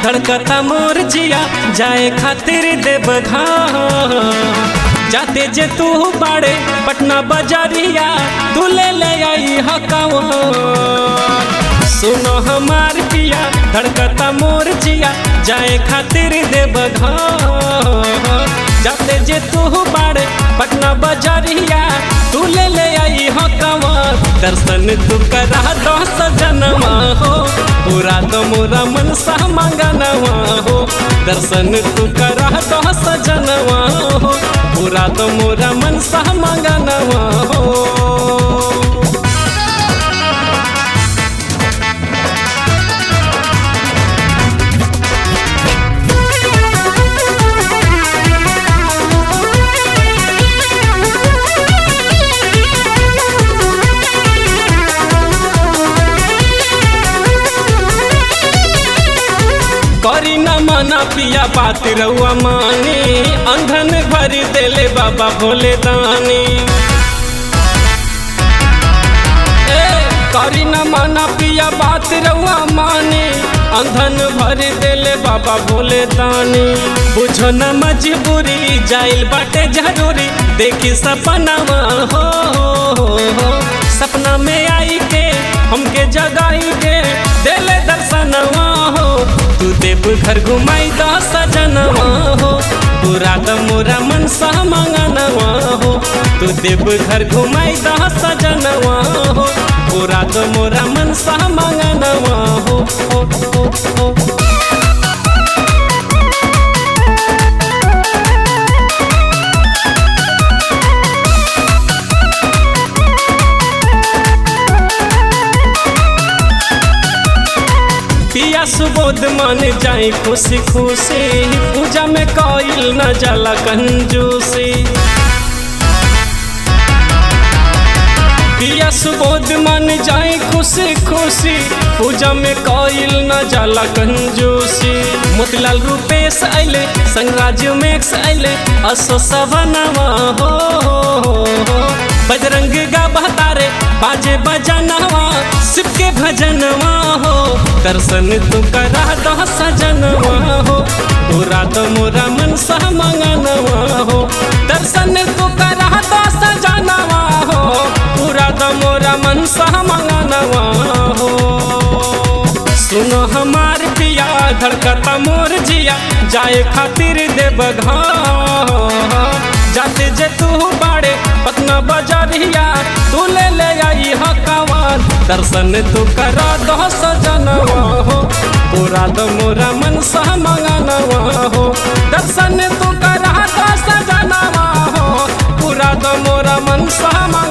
धड़कता मोर जिया जाए खातिर देवघर। जाते जे तू बाड़े पटना बाजारिया तू ले आई हकावा। सुनो हमार पिया धड़कता मोर जिया जाए खातिर देवघर। जाते जे तू बाड़े पटना बाजारिया तू ले आई हकावा। दर्शन तू करा दो सजनवा हो पूरा तो मोरा मन सा मंगनवा हो। दर्शन तू करा दो सजनवा हो पूरा तो मोरा मन सा मंगनवा हो। करी न मना पिया बात रउआ मानी अंधन भर देले बाबा भोले दानी। करी न मना पिया बात रउआ मानी अंधन भर देले बाबा भोले दानी। बुझो न मजबूरी जाइल बाटे जरूरी देखी सपनावा हो। सपना में आई के हमके जगाई के देले दर्शनवा हो। तू देव घर घुमाई दो सजनवा हो पूरा द मोरा मन सा मंगनवा हो। तू देव घर घुमाई दो सजनवा हो पूरा द मोरा मन सा मंगनवा हो। पिया सुबोध मान जाए खुशी खुशी पूजा में कोइल न जाला कंजूसी। पिया सुबोध मान जाए खुशी खुशी पूजा में कोइल न जाला कंजूसी। मोतीलाल रूपेश अइले संगराज मैक्स अइले असो सवनवा हो। बजरंग गा बहतारे बाजे बजनवा शिव के भजनवा हो। दर्शन तू करा दो सजनवा हो पूरा तो मोरा मन सा मंगनवा हो। दर्शन तू करा दो सजनवा हो पूरा तो मोरा मन सा मंगनवा हो। सुनो हमार पिया धड़कता मोर जिया जाए खातिर देवघर। जाते जे तू बाड़े पटना बाजारिया तू ले आई हकावा। दर्शन तू करा दो सजनवा हो पूरा दो मोरा मन सा मंगनवा हो। दर्शन तू करा दो सजनवा हो पूरा दो मोरा मन सा